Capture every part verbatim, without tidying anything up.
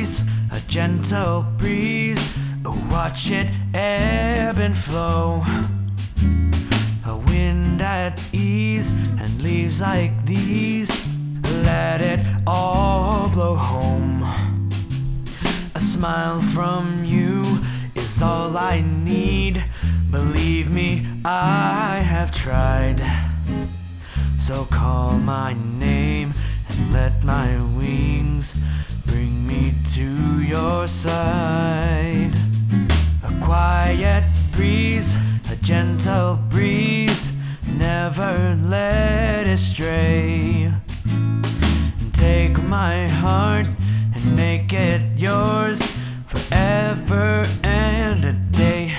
breeze, a gentle breeze. Watch it ebb and flow. A wind at ease and leaves like these. Let it all blow home. A smile from you is all I need. Believe me, I have tried. So call my name and let my wings bring me to your side. A quiet breeze, a gentle breeze, never let it stray. Take my heart and make it yours forever and a day.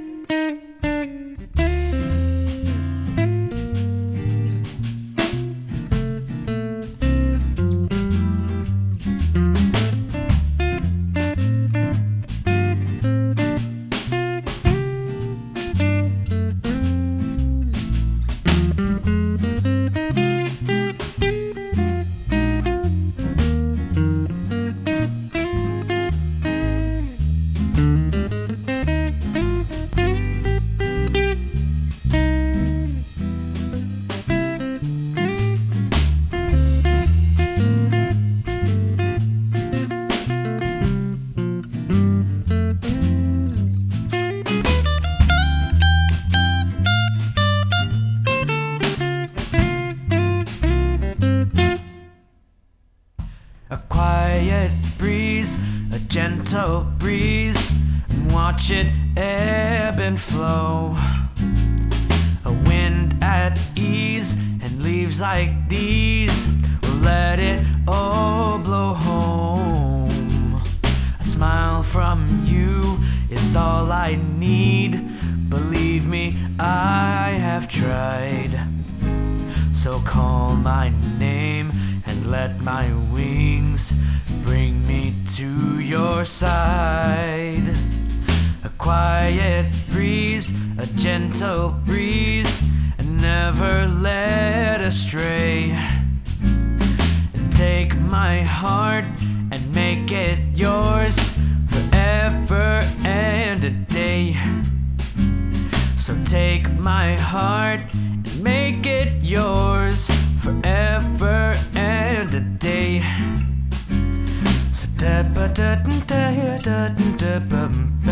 A quiet breeze, a gentle breeze, and watch it ebb and flow. A wind at ease and leaves like these. We'll let it all blow home. A smile from you is all I need. Believe me, I have tried. So call my name and let my wings bring me to your side. A quiet breeze, a gentle breeze, and never let astray. And take my heart and make it yours forever and a day. So take my heart and make it yours forever and a day. So da ba da da da da da